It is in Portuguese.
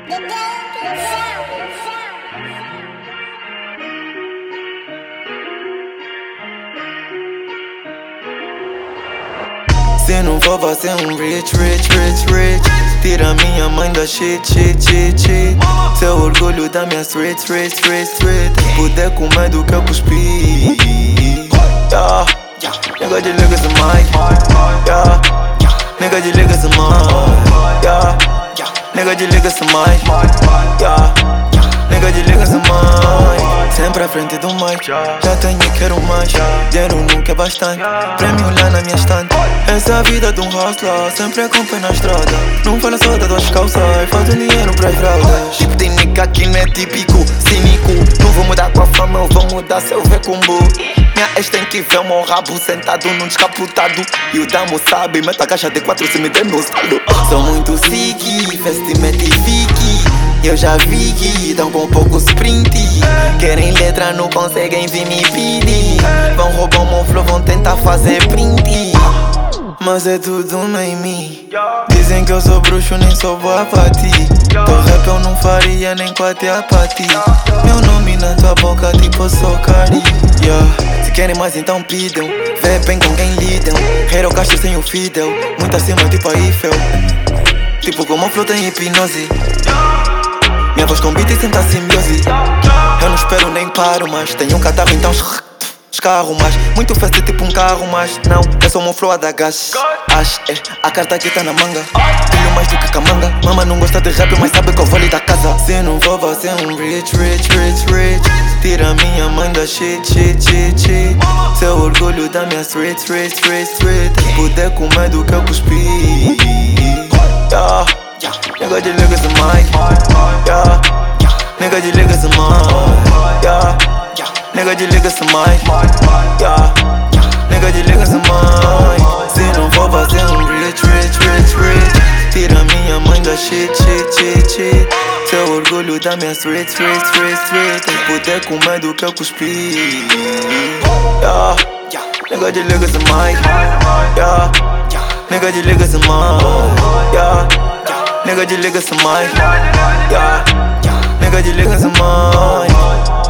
Se não for, vai ser um rich. Tira minha mãe da shit. Seu orgulho da minha street. Puder comer do que eu cuspi. Nigga, desliga esse mic. Nigga, desliga esse mic. Nigga, desliga esse mic. Nigga, desliga esse mic. Sempre à frente do mic. Já tenho e quero mais. Dinheiro nunca é bastante. Prêmio lá na minha estante. Essa é a vida de um hustler. Sempre acompanho na estrada. Não fala só das duas calças. Faz o dinheiro para as fraldas. Tipo de nigga que não é típico, cínico. Não vou mudar com a fama, eu vou mudar se eu ver combo. Minha ex tem que ver o meu rabo sentado num descapotado. E o damo sabe, meta a caixa de 4 se me der no estado. Sou muito sick, vestimento e fique. Eu já vi que tão com pouco sprint. Querem letra, não conseguem vir me pedir. Vão roubar o meu flow, vão tentar fazer print. Mas é tudo em mim. Dizem que eu sou bruxo, nem sou boa pra ti. Teu rap eu não faria nem com a tia pra ti. Meu nome na tua boca, tipo eu sou cari. Se querem mais então pidam. Vê bem com quem lidam. Hero caixa sem o fidel. Muito acima tipo a Eiffel. Tipo como flor tem hipnose. Minha voz com beat e senta simbiose. Eu não espero nem paro, mas tenho um catarro então escarro mais. Muito fast tipo um carro, mas não, é só uma flow da gás. A carta aqui tá na manga. Filho mais do que camanga. Mama não gosta de rap, mas sabe que eu vou lhe da casa. Se não vou, vai ser um rich. Tira minha mãe da shit. Seu orgulho da minha street. Puder comer do que eu cuspi. Nigga, desliga esse mic. Nigga, desliga esse mic. Nigga, desliga esse mic. Nigga, desliga esse mic. Se não for, vai ser um rich. Tira minha mãe da shit. Seu orgulho da minha street. Puder comer do que eu cuspi. Nigga, desliga esse mic. Nigga, desliga esse mic. Nigga, desliga esse mic. Nigga, desliga esse mic.